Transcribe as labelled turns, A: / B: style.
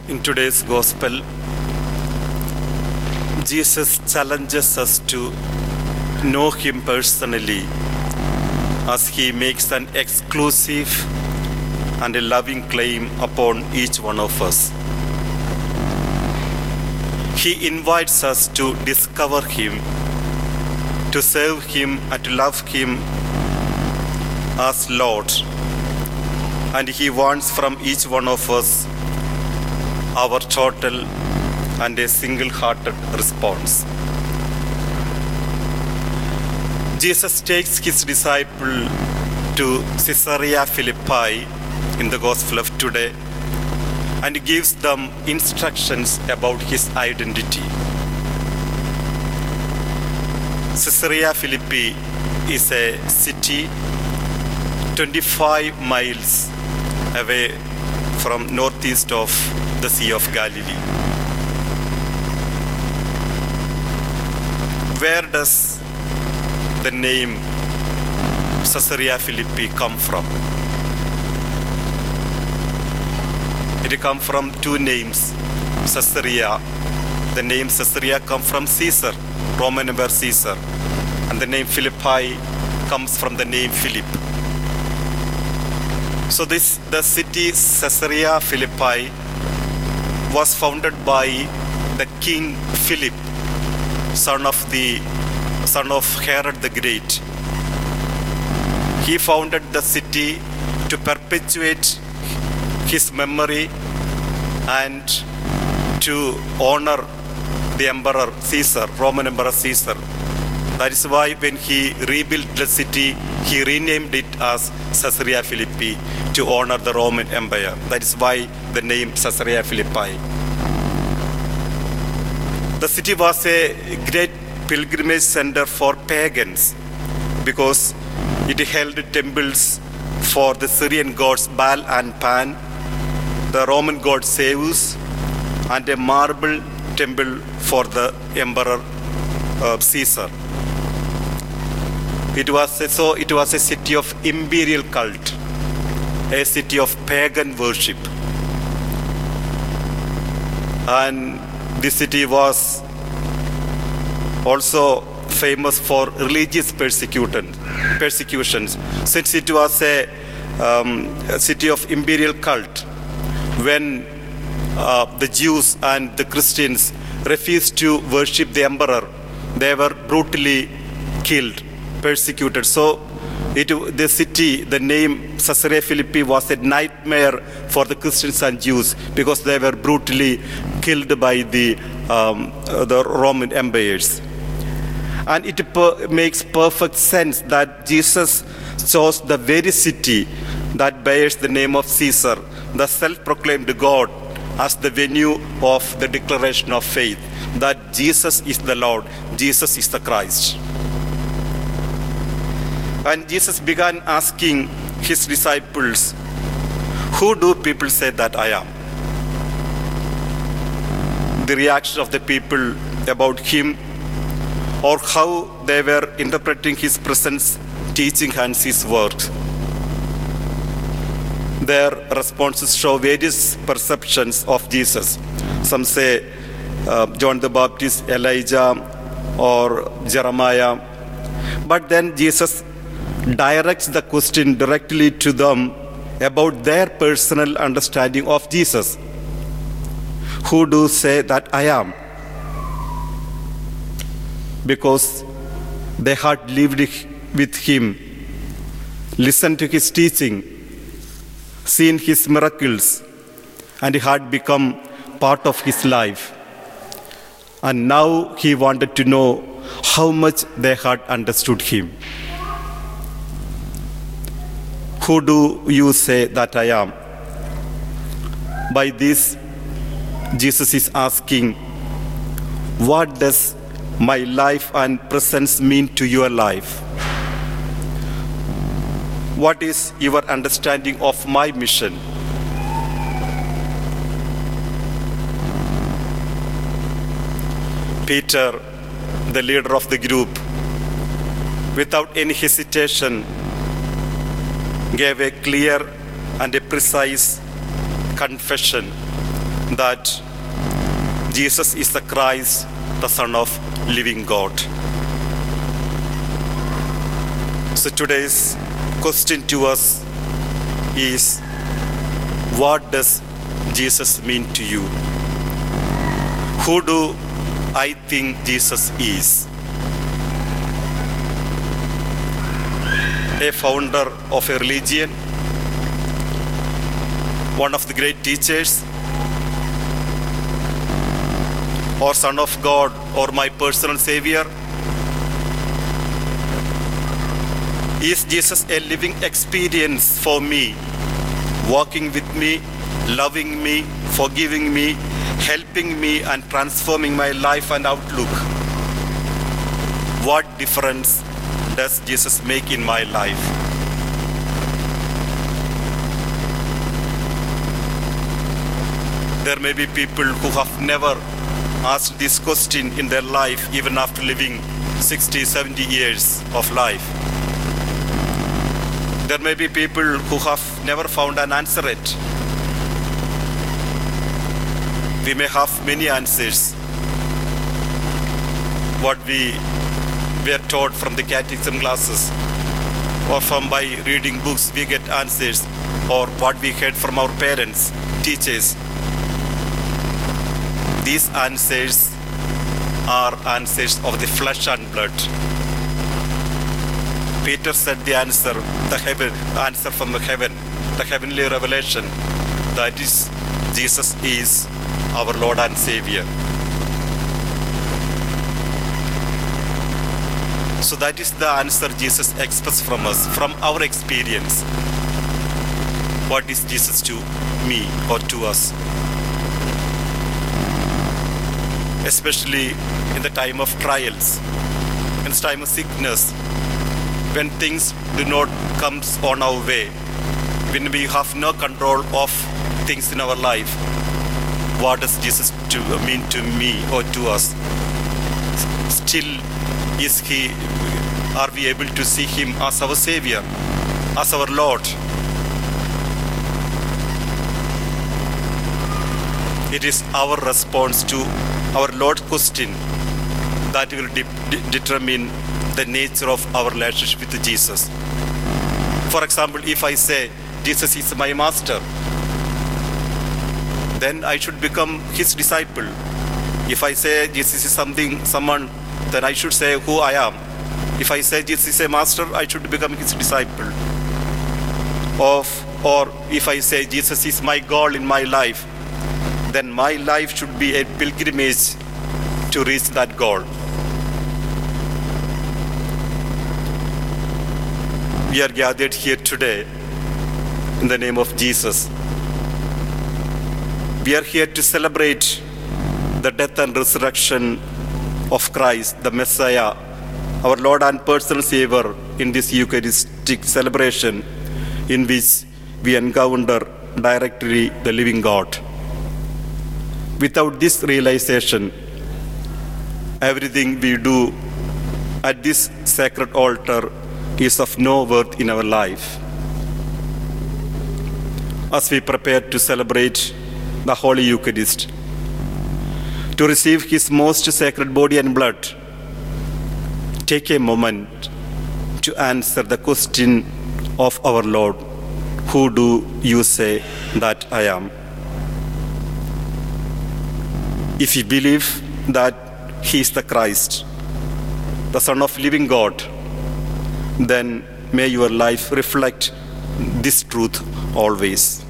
A: In today's Gospel, Jesus challenges us to know Him personally as He makes an exclusive and a loving claim upon each one of us. He invites us to discover Him, to serve Him and to love Him as Lord. And He wants from each one of us our total and a single-hearted response. Jesus takes His disciple to Caesarea Philippi in the Gospel of today and gives them instructions about His identity. Caesarea Philippi is a city 25 miles away from northeast of the Sea of Galilee. Where does the name Caesarea Philippi come from? It comes from two names. Caesarea, the name Caesarea comes from Caesar, Roman Emperor Caesar, and the name Philippi comes from the name Philip. So the city Caesarea Philippi was founded by the King Philip, son of Herod the Great. He founded the city to perpetuate his memory and to honor the Emperor Caesar, Roman Emperor Caesar. That is why when he rebuilt the city, he renamed it as Caesarea Philippi to honor the Roman Empire. That is why the name Caesarea Philippi. The city was a great pilgrimage center for pagans because it held temples for the Syrian gods Baal and Pan, the Roman god Zeus, and a marble temple for the Emperor Caesar. It was a city of imperial cult, a city of pagan worship. And this city was also famous for religious persecutions, since it was a city of imperial cult. When the Jews and the Christians refused to worship the emperor, they were brutally killed, persecuted. So the city, the name Caesarea Philippi, was a nightmare for the Christians and Jews because they were brutally killed by the Roman empires. And it makes perfect sense that Jesus chose the very city that bears the name of Caesar, the self-proclaimed God, as the venue of the declaration of faith that Jesus is the Lord, Jesus is the Christ. And Jesus began asking His disciples, "Who do people say that I am?" The reaction of the people about Him, or how they were interpreting His presence, teaching, and His words. Their responses show various perceptions of Jesus. Some say John the Baptist, Elijah, or Jeremiah. But then Jesus directs the question directly to them about their personal understanding of Jesus. Who do say that I am? Because they had lived with Him, listened to His teaching, seen His miracles, and had become part of His life. And now He wanted to know how much they had understood Him. Who do you say that I am? By this, Jesus is asking, what does my life and presence mean to your life? What is your understanding of my mission? Peter, the leader of the group, without any hesitation, gave a clear and a precise confession that Jesus is the Christ, the Son of living God. So today's question to us is, what does Jesus mean to you? Who do I think Jesus is? A founder of a religion, one of the great teachers, or Son of God, or my personal Savior? Is Jesus a living experience for me, walking with me, loving me, forgiving me, helping me, and transforming my life and outlook? What difference does Jesus make in my life? There may be people who have never asked this question in their life, even after living 60, 70 years of life. There may be people who have never found an answer yet. We may have many answers. What we were taught from the catechism classes, or from by reading books we get answers, or what we heard from our parents, teachers. These answers are answers of the flesh and blood. Peter said the answer, answer from the heaven, the heavenly revelation, that is, Jesus is our Lord and Savior. So that is the answer Jesus expects from us, from our experience. What is Jesus to me or to us? Especially in the time of trials, in the time of sickness, when things do not come on our way, when we have no control of things in our life. What does Jesus mean to me or to us? Still, are we able to see him as our Savior, as our Lord? It is our response to our Lord's question that will determine the nature of our relationship with Jesus. For example, if I say, Jesus is my master, then I should become his disciple. If I say Jesus is someone, then I should say who I am. If I say Jesus is a master, I should become his disciple. Or if I say Jesus is my goal in my life, then my life should be a pilgrimage to reach that goal. We are gathered here today in the name of Jesus. We are here to celebrate the death and resurrection of Christ, the Messiah, our Lord and personal Savior, in this Eucharistic celebration in which we encounter directly the living God. Without this realization, everything we do at this sacred altar is of no worth in our life. As we prepare to celebrate the Holy Eucharist, to receive His most sacred body and blood, take a moment to answer the question of our Lord, who do you say that I am? If you believe that He is the Christ, the Son of living God, then may your life reflect this truth always.